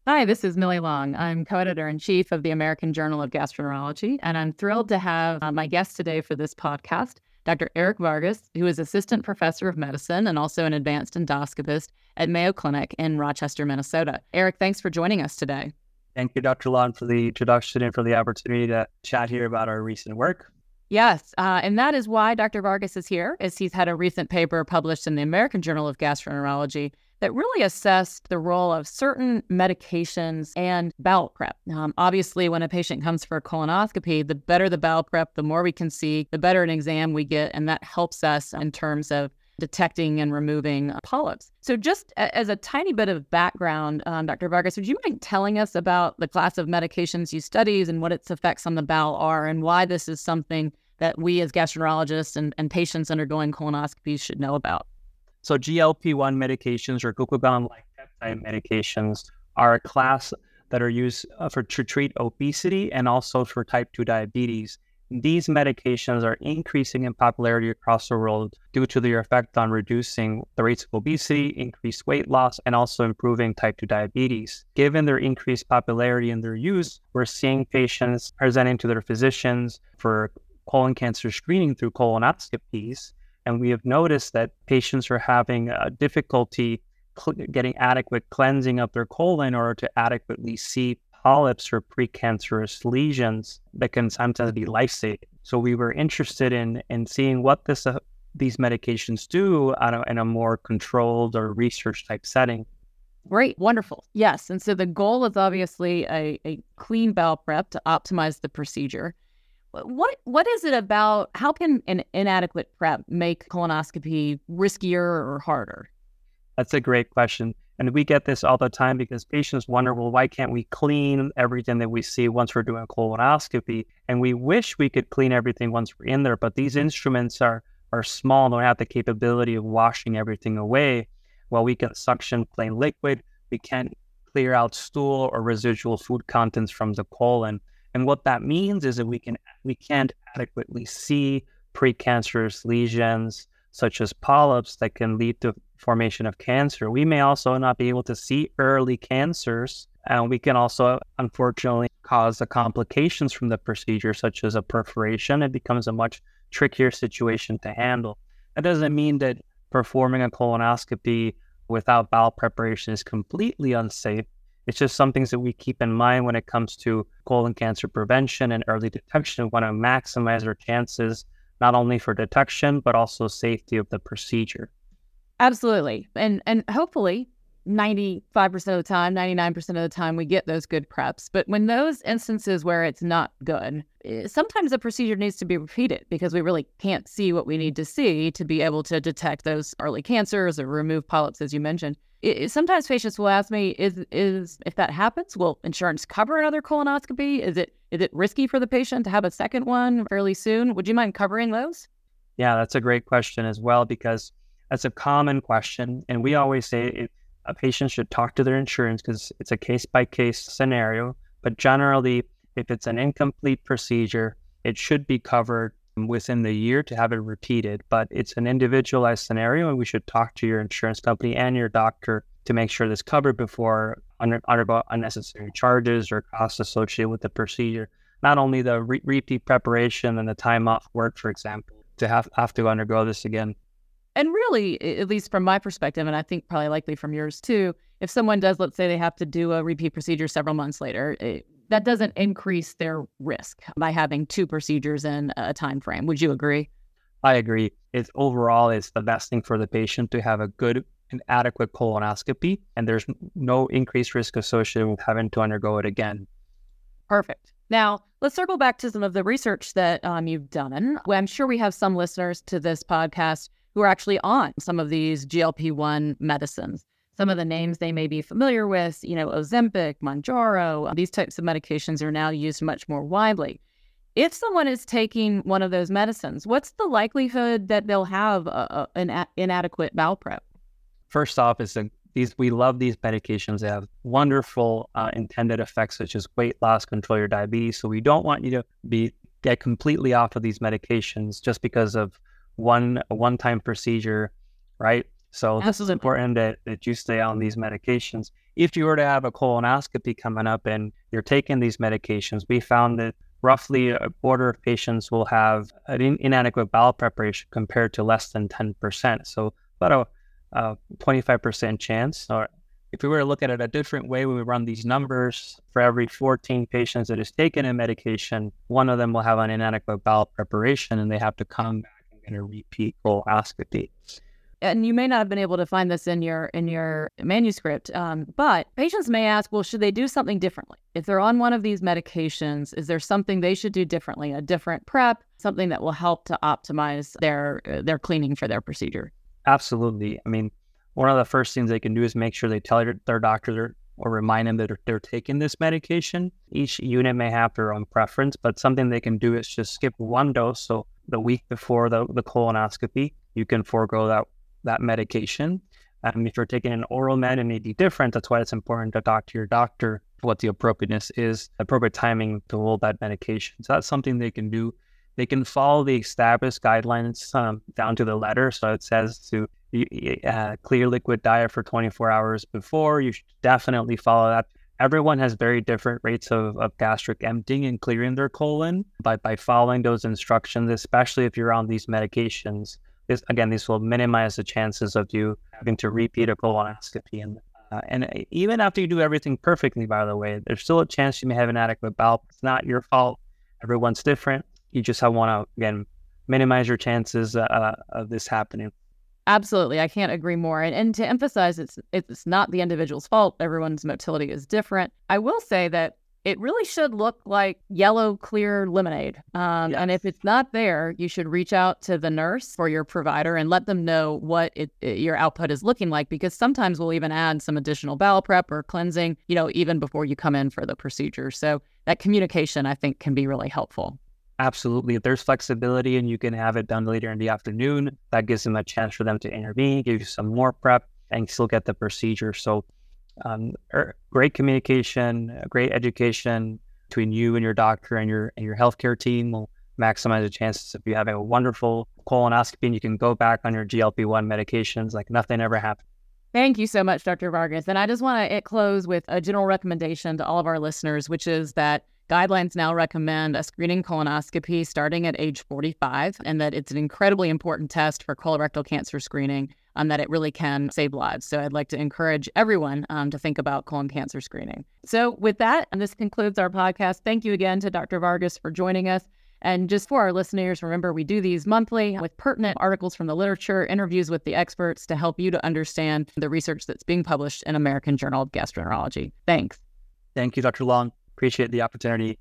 Hi, this is Millie Long. I'm co-editor-in-chief of the American Journal of Gastroenterology, and I'm thrilled to have my guest today for this podcast, Dr. Eric Vargas, who is assistant professor of medicine and also an advanced endoscopist at Mayo Clinic in Rochester, Minnesota. Eric, thanks for joining us today. Thank you, Dr. Long, for the introduction and for the opportunity to chat here about our recent work. Yes, and that is why Dr. Vargas is here, as he's had a recent paper published in the American Journal of Gastroenterology that really assessed the role of certain medications and bowel prep. Obviously, when a patient comes for a colonoscopy, the better the bowel prep, the more we can see, the better an exam we get, and that helps us in terms of detecting and removing polyps. So just as a tiny bit of background, Dr. Vargas, would you mind telling us about the class of medications you studies and what its effects on the bowel are, and why this is something that we as gastroenterologists and patients undergoing colonoscopies should know about? So GLP-1 medications or glucagon-like peptide medications are a class that are used to treat obesity and also for type 2 diabetes. These medications are increasing in popularity across the world due to their effect on reducing the rates of obesity, increased weight loss, and also improving type 2 diabetes. Given their increased popularity and their use, we're seeing patients presenting to their physicians for colon cancer screening through colonoscopies. And we have noticed that patients are having difficulty getting adequate cleansing of their colon in order to adequately see polyps or precancerous lesions that can sometimes be life-saving. So we were interested in seeing what these medications do in a more controlled or research type setting. Great, wonderful. Yes, and so the goal is obviously a clean bowel prep to optimize the procedure. What is it about? How can an inadequate prep make colonoscopy riskier or harder? That's a great question. And we get this all the time because patients wonder, well, why can't we clean everything that we see once we're doing a colonoscopy? And we wish we could clean everything once we're in there, but these instruments are small, don't have the capability of washing everything away. While we can suction plain liquid, we can't clear out stool or residual food contents from the colon. And what that means is that we can't adequately see precancerous lesions such as polyps that can lead to formation of cancer. We may also not be able to see early cancers, and we can also, unfortunately, cause the complications from the procedure, such as a perforation. It becomes a much trickier situation to handle. That doesn't mean that performing a colonoscopy without bowel preparation is completely unsafe. It's just some things that we keep in mind when it comes to colon cancer prevention and early detection. We want to maximize our chances, not only for detection, but also safety of the procedure. Absolutely. And hopefully 95% of the time, 99% of the time, we get those good preps. But when those instances where it's not good, sometimes the procedure needs to be repeated because we really can't see what we need to see to be able to detect those early cancers or remove polyps, as you mentioned. Sometimes patients will ask me, is if that happens, will insurance cover another colonoscopy? Is it risky for the patient to have a second one fairly soon? Would you mind covering those? Yeah, that's a great question as well, because that's a common question. And we always say a patient should talk to their insurance because it's a case-by-case scenario. But generally, if it's an incomplete procedure, it should be covered within the year to have it repeated. But it's an individualized scenario, and we should talk to your insurance company and your doctor to make sure that's covered before undergo unnecessary charges or costs associated with the procedure. Not only the repeat preparation and the time off work, for example, to have to undergo this again. And really, at least from my perspective, and I think probably likely from yours too, if someone does, let's say they have to do a repeat procedure several months later, that doesn't increase their risk by having two procedures in a time frame. Would you agree? I agree. Overall, it's the best thing for the patient to have a good and adequate colonoscopy, and there's no increased risk associated with having to undergo it again. Perfect. Now, let's circle back to some of the research that you've done. Well, I'm sure we have some listeners to this podcast who are actually on some of these GLP-1 medicines. Some of the names they may be familiar with, Ozempic, Mounjaro, these types of medications are now used much more widely. If someone is taking one of those medicines, what's the likelihood that they'll have an inadequate bowel prep? First off, we love these medications. They have wonderful intended effects such as weight loss, control your diabetes. So we don't want you to get completely off of these medications just because of a one-time procedure, right? So this is important that you stay on these medications. If you were to have a colonoscopy coming up and you're taking these medications, we found that roughly a quarter of patients will have an inadequate bowel preparation compared to less than 10%. So about a 25% chance. Or if we were to look at it a different way, when we run these numbers, for every 14 patients that is taken a medication, one of them will have an inadequate bowel preparation and they have to come back and get a repeat colonoscopy. And you may not have been able to find this in your manuscript, but patients may ask, well, should they do something differently? If they're on one of these medications, is there something they should do differently, a different prep, something that will help to optimize their cleaning for their procedure? Absolutely. I mean, one of the first things they can do is make sure they tell their doctor or remind them that they're taking this medication. Each unit may have their own preference, but something they can do is just skip one dose. So the week before the colonoscopy, you can forego that medication. If you're taking an oral med, it may be different. That's why it's important to talk to your doctor what the appropriateness is, appropriate timing to hold that medication. So that's something they can do. They can follow the established guidelines down to the letter. So it says to clear liquid diet for 24 hours before. You should definitely follow that. Everyone has very different rates of gastric emptying and clearing their colon. By following those instructions, especially if you're on these medications, this will minimize the chances of you having to repeat a colonoscopy. And even after you do everything perfectly, by the way, there's still a chance you may have inadequate bowel. It's not your fault. Everyone's different. You just want to, again, minimize your chances of this happening. Absolutely. I can't agree more. And to emphasize, it's not the individual's fault. Everyone's motility is different. I will say that it really should look like yellow, clear lemonade. Yes. And if it's not there, you should reach out to the nurse or your provider and let them know what your output is looking like, because sometimes we'll even add some additional bowel prep or cleansing, even before you come in for the procedure. So that communication, I think, can be really helpful. Absolutely. If there's flexibility and you can have it done later in the afternoon, that gives them a chance for them to intervene, give you some more prep, and still get the procedure. So great communication, great education between you and your doctor and your healthcare team will maximize the chances of you having a wonderful colonoscopy, and you can go back on your GLP-1 medications like nothing ever happened. Thank you so much, Dr. Vargas. And I just want to close with a general recommendation to all of our listeners, which is that guidelines now recommend a screening colonoscopy starting at age 45, and that it's an incredibly important test for colorectal cancer screening, and that it really can save lives. So I'd like to encourage everyone to think about colon cancer screening. So with that, and this concludes our podcast. Thank you again to Dr. Vargas for joining us. And just for our listeners, remember, we do these monthly with pertinent articles from the literature, interviews with the experts to help you to understand the research that's being published in American Journal of Gastroenterology. Thanks. Thank you, Dr. Long. Appreciate the opportunity.